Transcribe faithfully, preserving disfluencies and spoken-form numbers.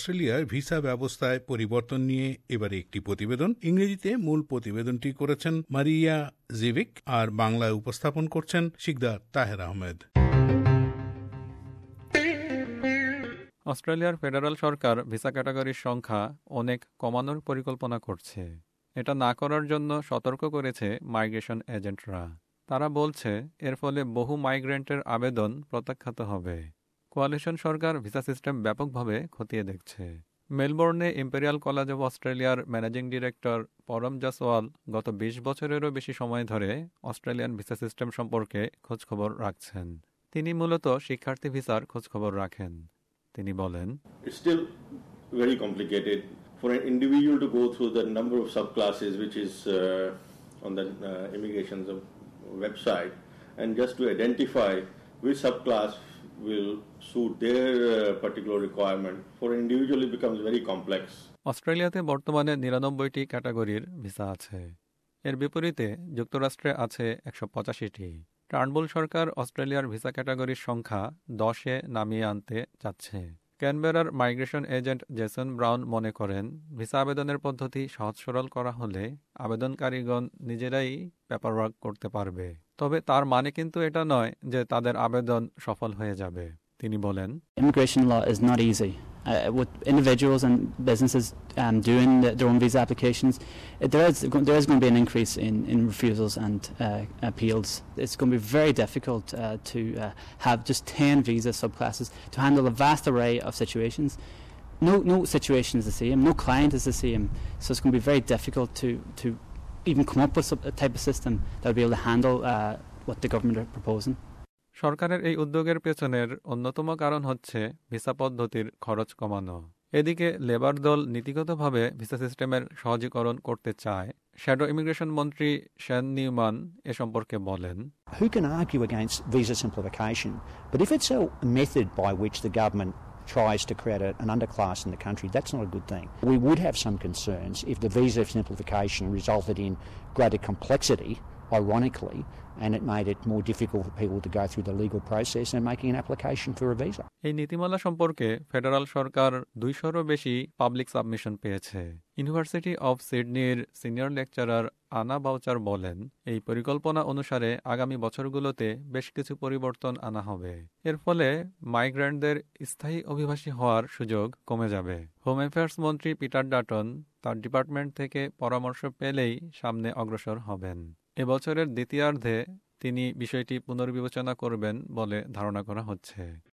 অস্ট্রেলিয়ার ভিসা ব্যবস্থায় পরিবর্তন নিয়ে এবারে একটি প্রতিবেদন। ইংরেজিতে মূল প্রতিবেদনটি করেছেন মারিয়া জিভিক, আর বাংলায় উপস্থাপন করছেন শিকদার তাহের আহমেদ। অস্ট্রেলিয়ার ফেডারাল সরকার ভিসা ক্যাটাগরির সংখ্যা অনেক কমানোর পরিকল্পনা করছে। এটা না করার জন্য সতর্ক করেছে মাইগ্রেশন এজেন্টরা। তারা বলছে এর ফলে বহু মাইগ্রেন্টের আবেদন প্রত্যাখ্যাত হবে। কোয়ালিশন সরকার ভিসা সিস্টেম ব্যাপকভাবে খতিয়ে দেখছে। মেলবোর্নে ইম্পেরিয়াল কলেজ অব অস্ট্রেলিয়ার ম্যানেজিং ডিরেক্টর পরম জাসওয়াল গত বিশ বছরেরও বেশি সময় ধরে অস্ট্রেলিয়ান ভিসা সিস্টেম সম্পর্কে খোঁজখবর রাখছেন। তিনি মূলত শিক্ষার্থী ভিসার খোঁজখবর রাখেন। তিনি বলেন, It's still very complicated for an individual to go through the number of subclasses which is uh, on the uh, immigration's website, and just to identify which subclass will suit their uh, particular requirement. For an individual it becomes very complex. অস্ট্রেলিয়াতে বর্তমানে নিরানব্বইটি ক্যাটাগরির visa আছে। এর বিপরীতে যুক্তরাষ্ট্রে আছে একশো পঁচাশিটি। টার্নবুল সরকার অস্ট্রেলিয়ার ভিসা ক্যাটাগরির সংখ্যা দশে নামিয়ে আনতে চাচ্ছে। ক্যানবেরার মাইগ্রেশন এজেন্ট জেসন ব্রাউন মনে করেন, ভিসা আবেদনের পদ্ধতি সহজ সরল করা হলে আবেদনকারীগণ নিজেরাই পেপারওয়ার্ক করতে পারবে। তবে তার মানে কিন্তু এটা নয় যে তাদের আবেদন সফল হয়ে যাবে। তিনি বলেন, Immigration law is not easy. Uh, with individuals and businesses um, doing the, their own visa applications, uh, there is there is going to be an increase in, in refusals and uh, appeals. It's going to be very difficult uh, to uh, have just ten visa subclasses to handle a vast array of situations. No no situation is the same. No client is the same. So it's going to be very difficult to to even come up with a type of system that will be able to handle uh, what the government are proposing. সরকারের এই উদ্যোগের পেছনের অন্যতম কারণ হচ্ছে visa পদ্ধতির খরচ কমানো। এদিকে লেবার দল নীতিগতভাবে ভিসা সিস্টেমের সহজীকরণ করতে চায়। শ্যাডো ইমিগ্রেশন মন্ত্রী শেন নিউম্যান এ সম্পর্কে বলেন, Who can argue against visa simplification? But if it's a method by which the government tries to create a, an underclass in the country, that's not a good thing. We would have some concerns if the visa simplification resulted in greater complexity, ironically, and it made it more difficult for people to go through the legal process and making an application for a visa. এই নীতিমালা সম্পর্কে federal সরকার দুইশোরও বেশি public submission পেয়েছে। University of সিডনির senior lecturer Anna Boucher বলেন, এই পরিকল্পনা অনুসারে আগামী বছরগুলোতে বেশ কিছু পরিবর্তন আনা হবে। এর ফলে মাইগ্রেন্টদের স্থায়ী অভিবাসী হওয়ার সুযোগ কমে যাবে। হোম অ্যাফেয়ার্স মন্ত্রী পিটার ডাটন তার ডিপার্টমেন্ট থেকে পরামর্শ পেলেই সামনে অগ্রসর হবেন। এবছরের দ্বিতীয়ার্ধে তিনি বিষয়টি পুনর্বিবেচনা করবেন বলে ধারণা করা হচ্ছে।